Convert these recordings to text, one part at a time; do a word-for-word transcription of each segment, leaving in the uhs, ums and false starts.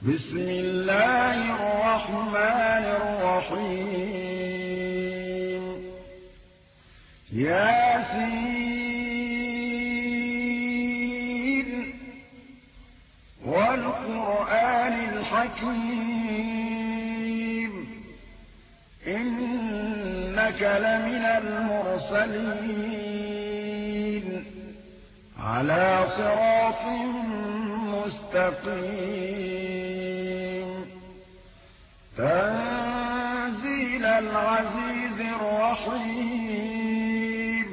بسم الله الرحمن الرحيم ياسين والقرآن الحكيم إنك لمن المرسلين على صراط مستقيم تنزيل العزيز الرحيم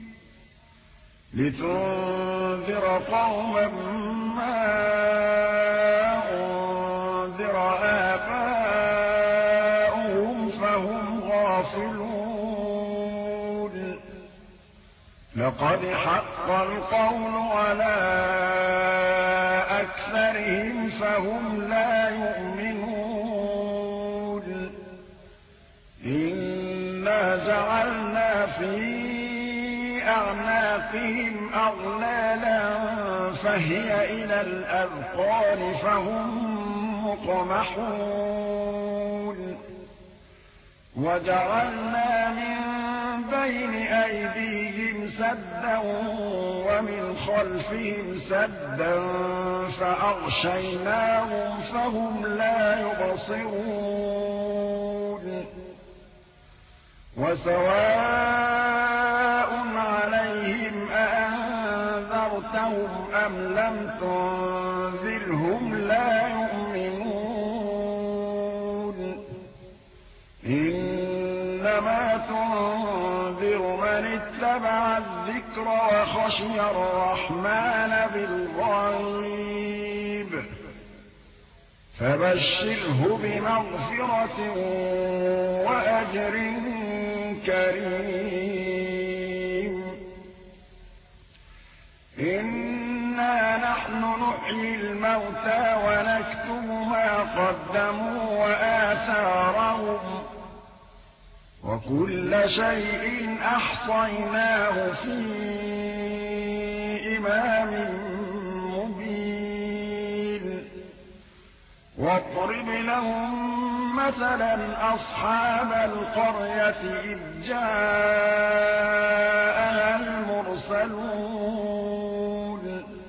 لتنذر قوما ما أنذر آباؤهم فهم غافلون لقد حق القول على أكثرهم فهم لا يؤمنون إنا جعلنا في أعناقهم أغلالا فهي إلى الأذقان فهم مقمحون وجعلنا من بين أيديهم سدا ومن خلفهم سدا فأغشيناهم فهم لا يبصرون وسواء عليهم أأنذرتهم أم لم تنذرهم لا يؤمنون إنما تنذر من اتبع الذكر وخشي الرحمن بالغيب فبشره بمغفرة وأجر كريم إنا نحن نحيي الموتى ونكتب ما قدموا وآثارهم وكل شيء أحصيناه في إمام مبين واضرب لهم مثلا أصحاب القرية إذ جاءها المرسلون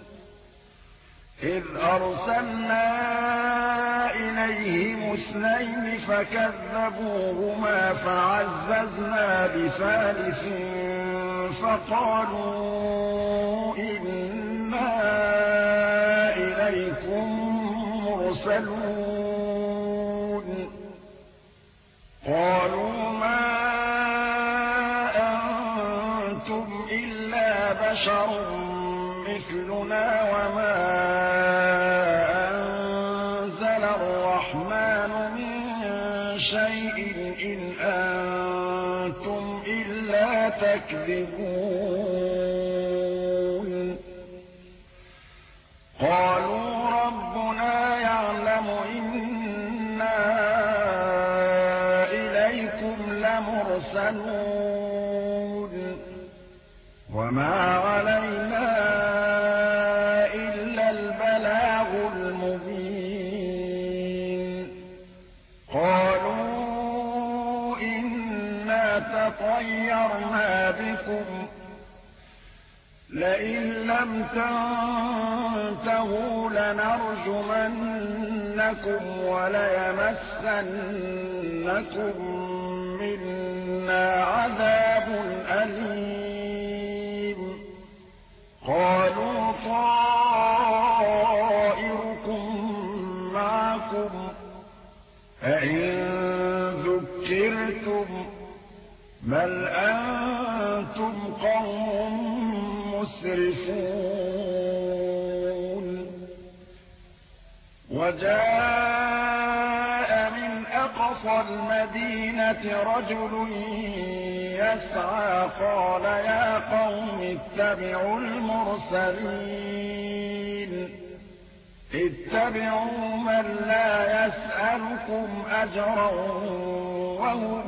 إذ أرسلنا إليهم اثنين فكذبوهما فعززنا بثالث فقالوا إنا إليكم مرسلون قالوا ما أنتم إلا بشر مثلنا وما أنزل الرحمن من شيء إن أنتم إلا تكذبون قالوا ربنا يعلم إنا إليكم لمرسلون وما علينا إلا البلاغ المبين قالوا إنا تطيرنا بكم لئن لم تنتهوا لنرجمنكم وليمسنكم منا عذاب أليم قالوا طائركم معكم أئن ذكرتم بل أنتم قوم مسرفون وجاء من أقصى المدينة رجل يسعى قال يا قوم اتبعوا المرسلين اتبعوا من لا يسألكم أجرا وهم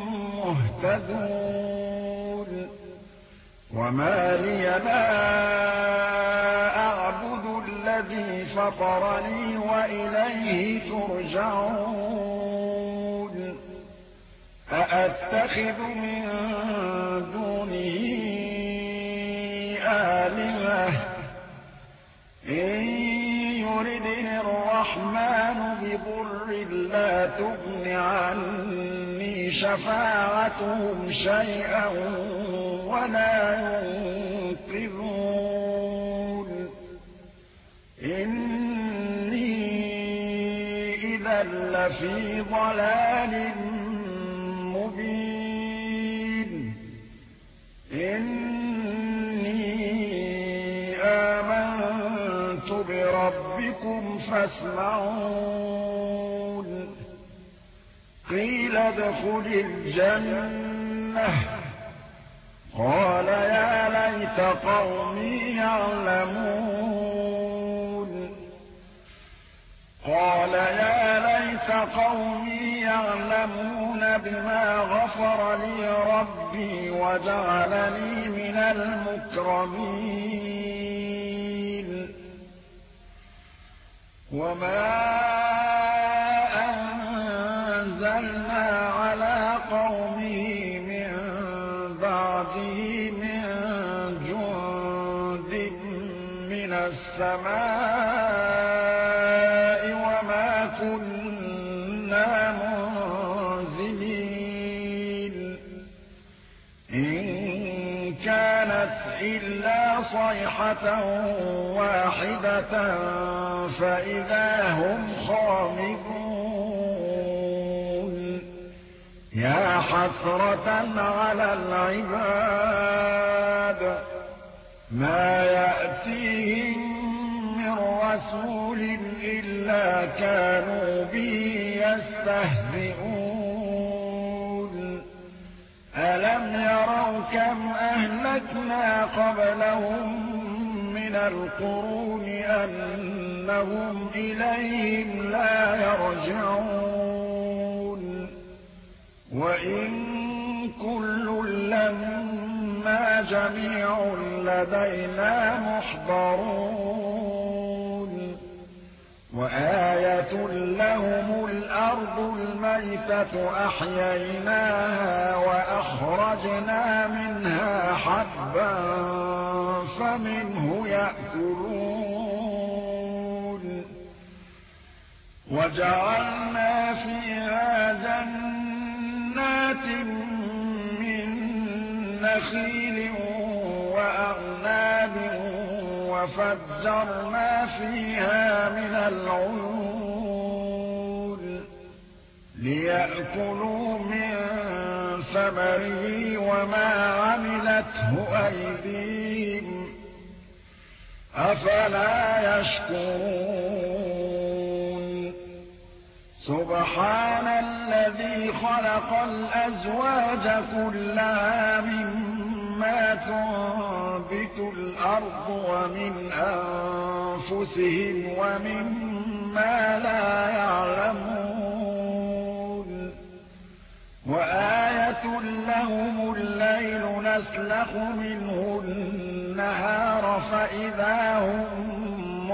مهتدون وما لي لا أعبد الذي فطرني وإليه ترجعون أأتخذ من دونه آلهة إن يردني الرحمن بضر لا تغن عني شفاعتهم شيئا ولا ينقذون إني إذا لفي ضلال مبين إني آمنت بربكم فاسمعون قيل ادخل الجنة قال يا ليت قومي يعلمون قال يا ليت قومي يعلمون بما غفر لي ربي وجعلني من المكرمين وما أنزلنا على قومه من بعده من جند من السماء وما كنا منزلين إن كانت إلا صيحة واحدة فإذا هم خامدون يا حسرة على العباد ما يأتيهم من رسول إلا كانوا به يستهزئون ألم يروا كم أهلكنا قبلهم من القرون أنهم إليهم لا يرجعون وإن كل لما جميع لدينا محضرون وآية لهم الأرض الميتة أحييناها وأخرجنا منها حبا فمنه يأكلون وجعلنا فيها جنات من نخيل وأعناب وفجرنا فيها من العيون ليأكلوا من ثمره وما عملته أيديهم أفلا يشكرون سبحان الذي خلق الأزواج كلها مما تنبت الأرض ومن أنفسهم ومما لا يعلمون وآية لهم الليل نسلخ منه النهار فإذا هم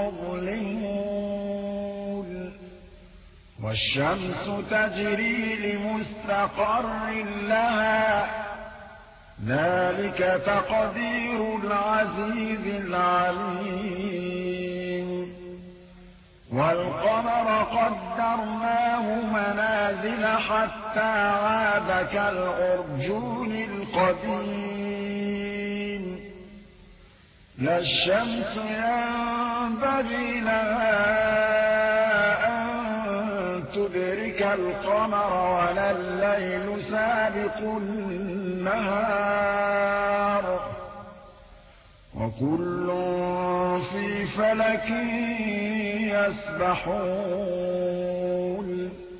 مظلمون والشمس تجري لمستقر لها ذلك تقدير العزيز العليم والقمر قدرناه منازل حتى عاد كالأرجون القديم لا الشمس ينبغي لها أن تدرك القمر ولا الليل سابق النهار وكل في فلك يسبحون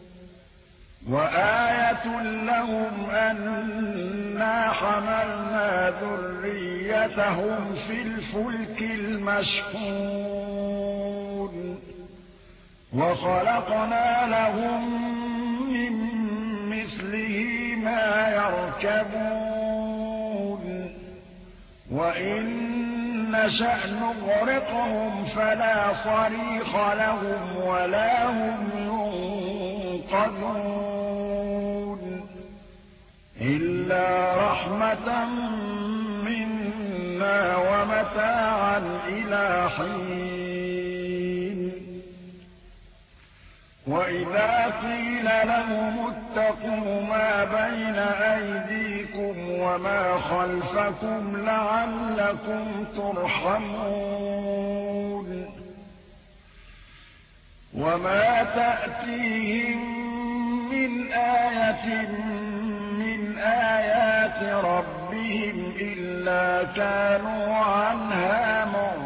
وآية لهم أنا حملنا ذريتهم في الفلك المشحون وخلقنا لهم من مثله ما يركبون وإن نشأ نغرقهم فلا صريخ لهم ولا هم ينقذون إلا رحمة منا ومتاعا إلى حين وإذا قيل لهم اتقوا ما بين أيديكم وما خلفكم لعلكم ترحمون وما تأتيهم من آية من آيات ربهم إلا كانوا عنها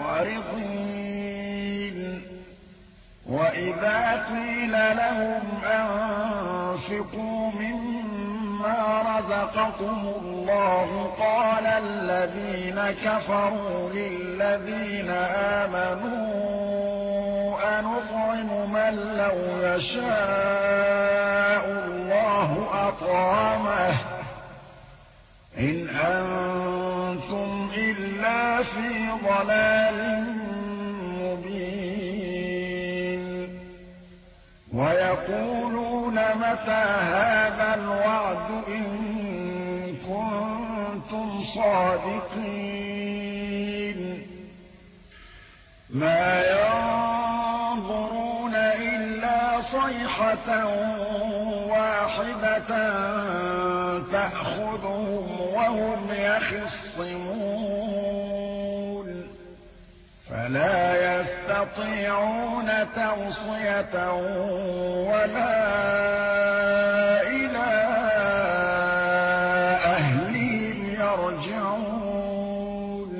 معرضين وإذا قيل لهم أنفقوا مما رزقكم الله قال الذين كفروا للذين آمنوا أنطعم من لو يشاء الله أطعمه إن أنتم إلا في ضلال مبين ويقولون متى هذا الوعد إن كنتم صادقين ما ينظرون إلا صيحة واحدة تأخذهم وهم يخصمون فلا يستطيعون توصية ولا إلى أهلهم يرجعون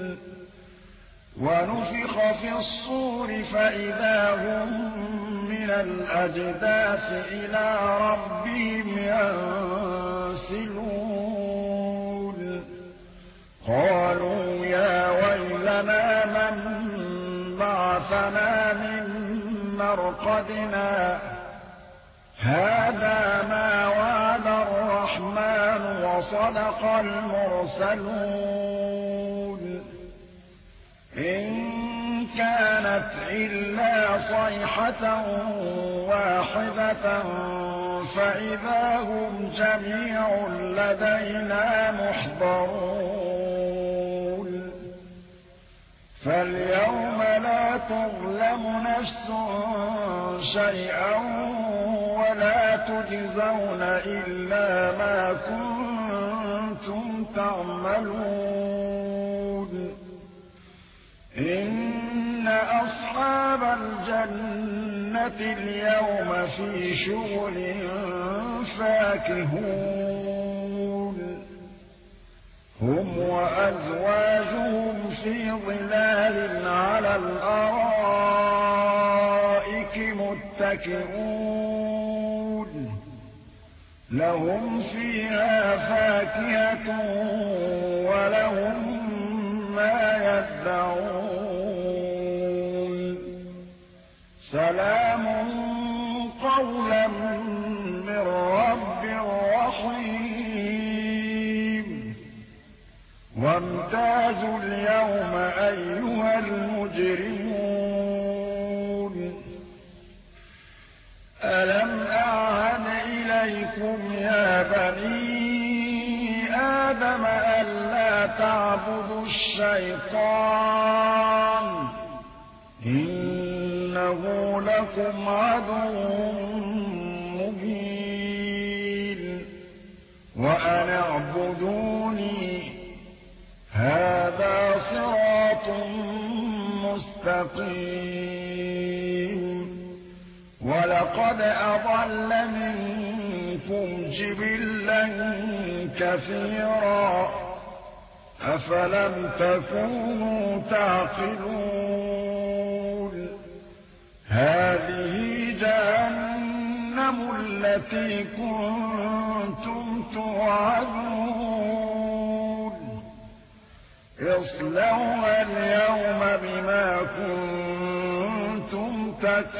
ونفخ في الصور فإذا هم من الأجداث إلى ربهم ينسلون قالوا يا ويلنا من بعثنا من مرقدنا هذا ما وعد الرحمن وصدق المرسلون إن كانت إلا صيحة واحدة فإذا هم جميع لدينا محضرون فاليوم لا تظلم نفس شيئا ولا تجزون إلا ما كنتم تعملون إن أصحاب الجنة اليوم في شغل فاكهون هم وأزواجهم في ظلال على الأرائك متكئون لهم فيها فاكهة ولهم ما يدعون سلام قولا من رب رحيم وامتازوا اليوم أيها المجرمون ألم أعهد إليكم يا بني آدم ألا تعبدوا الشيطان إنه لكم عدو مبين وأن اعبدوني هذا صراط مستقيم ولقد أضل منكم جبلا كثيرا أفلم تكونوا تعقلون هذه جهنم التي كنتم توعدون اصلوها اليوم بما كنتم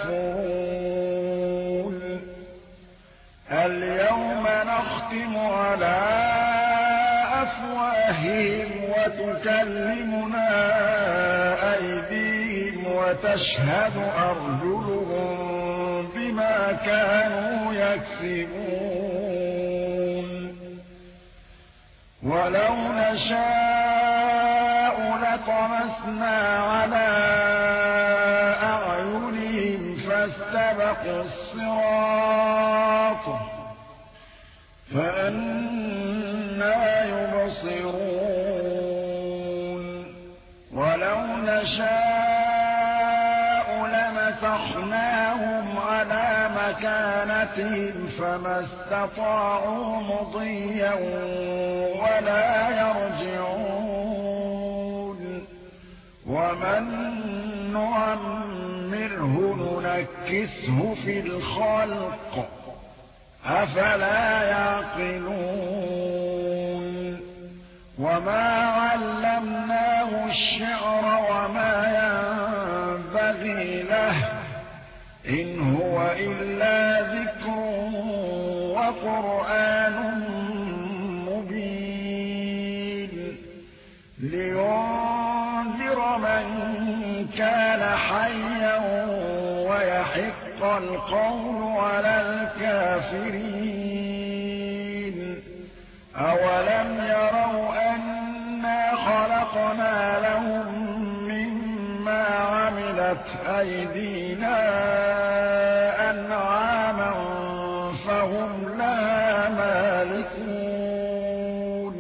تكفرون اليوم نختم على أفواههم وتكلمنا وتشهد أرجلهم بما كانوا يكسبون ولو نشاء لطمسنا على أعينهم فاستبقوا الصراط فأنى يبصرون ولو نشاء لمسخناهم على مكانتهم فما استطاعوا مضيا ولا يرجعون ومن نعمره ننكسه في الخلق أفلا يعقلون وما علمناه الشعر وما ينبغي له إن هو إلا ذكر وقرآن مبين لينذر من كان حيا ويحق القول على الكافرين أولم يروا أنا خلقنا لهم مما عملت أيدينا أنعاما فهم لها مالكون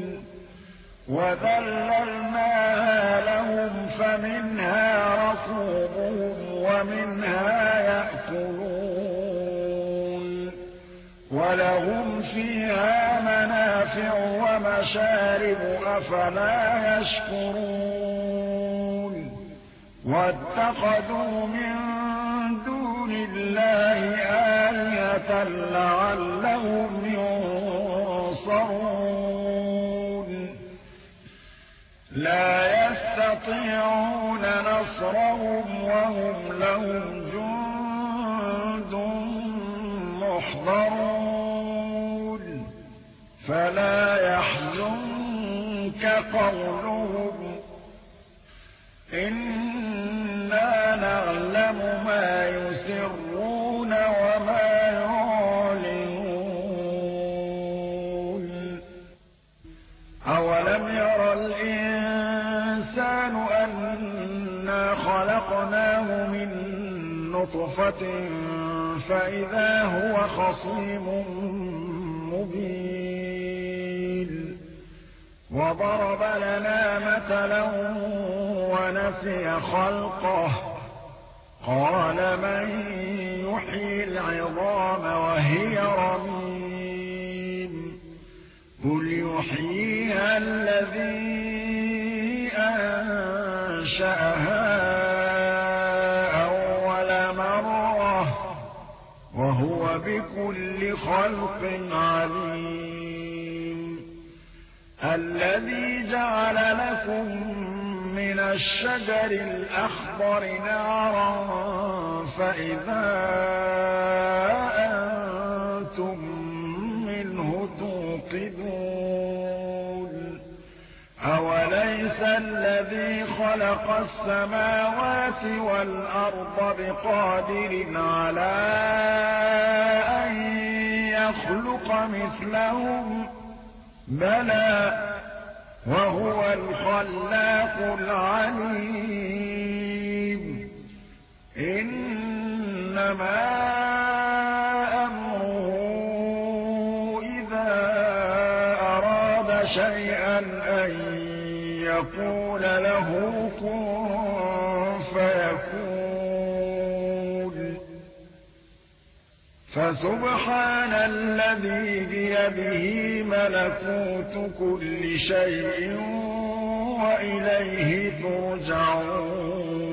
وذللناها لهم فمنها ركوبهم ومنها يأكلون ولهم فيها منافع ومشارب أفلا يشكرون واتخذوا من دون الله آلهة لعلهم ينصرون لا يستطيعون نصرهم وهم لهم جند محضرون فلا يحزنك قولهم إنا نعلم ما يسرون وما يعلنون أولم ير الإنسان أنا خلقناه من نطفة فإذا هو خصيم مبين وضرب لنا مثلا ونسي خلقه قال من يحيي العظام وهي رميم قل يحييها الذي أنشأها أول مرة وهو بكل خلق عليم الذي جعل لكم من الشجر الأخضر نارا فإذا أنتم منه توقدون أوليس الذي خلق السماوات والأرض بقادر على أن يخلق مثلهم بلى وهو الخلاق العليم إنما أمره إذا أراد شيئا أن يقول له كن فيكون فسبحان الذي بيده ملكوت كل شيء وإليه ترجعون